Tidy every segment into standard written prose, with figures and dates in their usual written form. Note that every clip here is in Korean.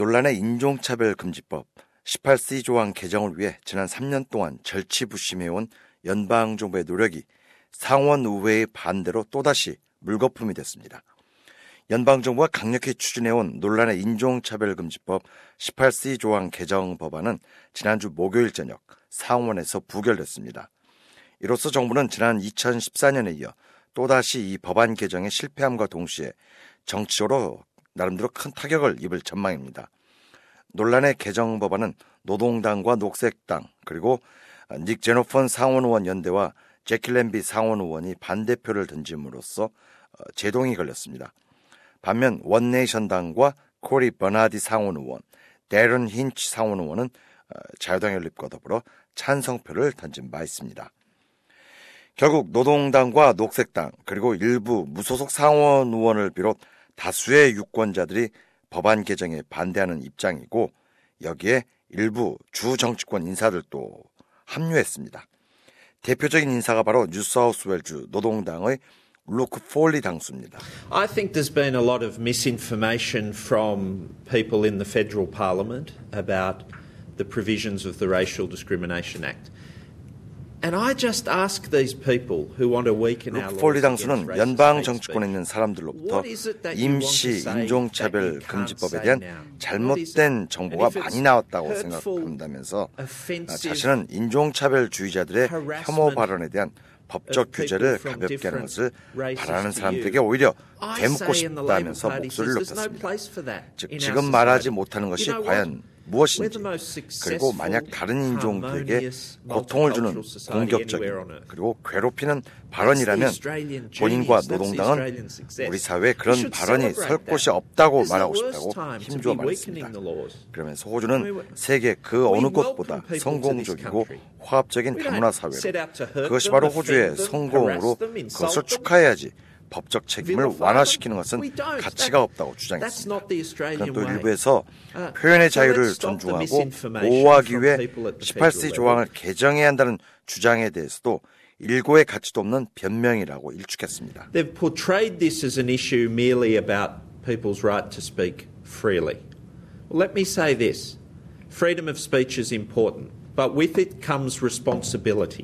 논란의 인종차별금지법 18C 조항 개정을 위해 지난 3년 동안 절치부심해온 연방정부의 노력이 상원의회의 반대로 또다시 물거품이 됐습니다. 연방정부가 강력히 추진해온 논란의 인종차별금지법 18C 조항 개정 법안은 지난주 목요일 저녁 상원에서 부결됐습니다. 이로써 정부는 지난 2014년에 이어 또다시 이 법안 개정에 실패함과 동시에 정치적으로 나름대로 큰 타격을 입을 전망입니다. 논란의 개정 법안은 노동당과 녹색당 그리고 닉 제노펀 상원의원 연대와 제키 램비 상원의원이 반대표를 던짐으로써 제동이 걸렸습니다. 반면 원네이션당과 코리 버나디 상원의원, 데런 힌치 상원의원은 자유당 연립과 더불어 찬성표를 던진 바 있습니다. 결국 노동당과 녹색당 그리고 일부 무소속 상원의원을 비롯 다수의 유권자들이 법안 개정에 반대하는 입장이고 여기에 일부 주 정치권 인사들도 합류했습니다. 대표적인 인사가 바로 뉴사우스웨일주 노동당의 루크 폴리 당수입니다. I think there's been a lot of misinformation from people in the federal parliament about the provisions of the Racial Discrimination Act. And I just ask these people who want to weaken our laws 루크 폴리 against 당수는 racist 연방 hate 정치권에 있는 사람들로부터 speech. 임시 인종차별 금지법에 대한 잘못된 정보가 많이 나왔다고 생각한다면서 자신은 인종차별주의자들의 혐오 발언에 대한 법적 규제를 가볍게 하는 것을 바라는 사람들에게 오히려 되묻고 싶다면서 목소리를 높였습니다. 즉 지금 말하지 못하는 것이 과연 무엇인지 그리고 만약 다른 인종들에게 고통을 주는 공격적인 그리고 괴롭히는 발언이라면 본인과 노동당은 우리 사회에 그런 발언이 설 곳이 없다고 말하고 싶다고 힘주어 말했습니다. 그러면서 호주는 세계 그 어느 곳보다 성공적이고 화합적인 다문화 사회로 그것이 바로 호주의 성공으로 그것을 축하해야지 법적 책임을 완화시키는 것은 가치가 없다고 주장했습니다. 그런 또 일부에서 표현의 자유를 존중하고 보호하기 위해 18C 조항을 개정해야 한다는 주장에 대해서도 일고의 가치도 없는 변명이라고 일축했습니다. They've portrayed this as an issue merely about people's right to speak freely. Well, let me say this. Freedom of speech is important, but with it comes responsibility.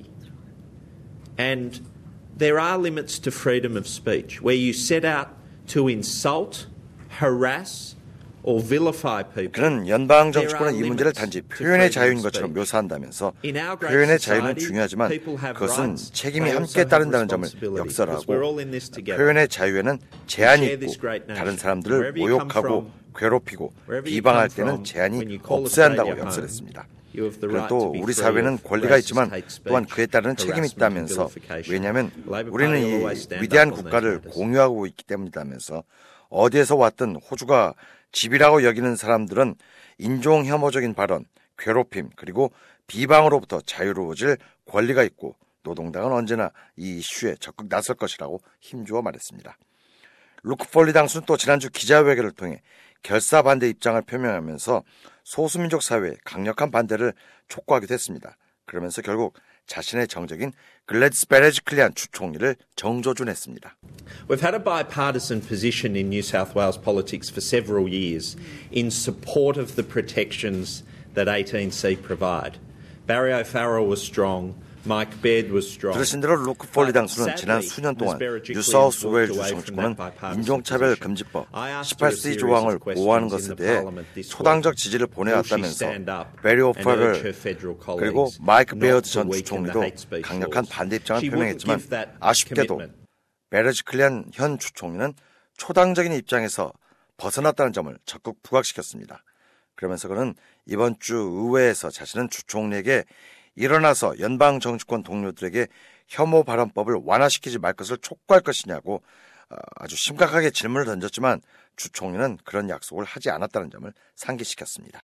And there are limits to freedom of speech where you set out to insult, harass, or vilify people. 그는 연방 정치권은 이 문제를 단지 표현의 자유인 것처럼 묘사한다면서 표현의 자유는 중요하지만 그것은 책임이 함께 따른다는 점을 역설하고 표현의 자유에는 제한이 있고 다른 사람들을 모욕하고 괴롭히고 비방할 때는 제한이 없어야 한다고 역설했습니다. 그리고 또 우리 사회는 권리가 있지만 또한 그에 따르는 책임이 있다면서 왜냐하면 우리는 이 위대한 국가를 공유하고 있기 때문이라면서 어디에서 왔든 호주가 집이라고 여기는 사람들은 인종 혐오적인 발언, 괴롭힘 그리고 비방으로부터 자유로워질 권리가 있고 노동당은 언제나 이 이슈에 적극 나설 것이라고 힘주어 말했습니다. 루크 폴리 당수는 또 지난주 기자회견을 통해 결사 반대 입장을 표명하면서 소수민족 사회에 강력한 반대를 촉구하기도 했습니다. 그러면서 결국 자신의 정적인 글래디스 베레지클리안 주총리를 정조준했습니다. We've had a bipartisan position in New South Wales politics for several years in support of the protections that 18C provide. Barry O'Farrell was strong. Mike Baird was strong. 들으신 대로 루크 폴리 당수는 지난 수년 동안 뉴사우스웨일주 정치권은 인종차별 금지법 18C 조항을 보호하는 것에 대해 초당적 지지를 보내왔다면서 베리 오퍼럴 그리고 마이크 베어드 전 주총리도 강력한 반대 입장을 표명했지만 아쉽게도 베레지클리안 현 주총리는 초당적인 입장에서 벗어났다는 점을 적극 부각시켰습니다. 그러면서 그는 이번 주 의회에서 자신은 주총리에게 일어나서 연방 정치권 동료들에게 혐오 발언법을 완화시키지 말 것을 촉구할 것이냐고 아주 심각하게 질문을 던졌지만 주 총리는 그런 약속을 하지 않았다는 점을 상기시켰습니다.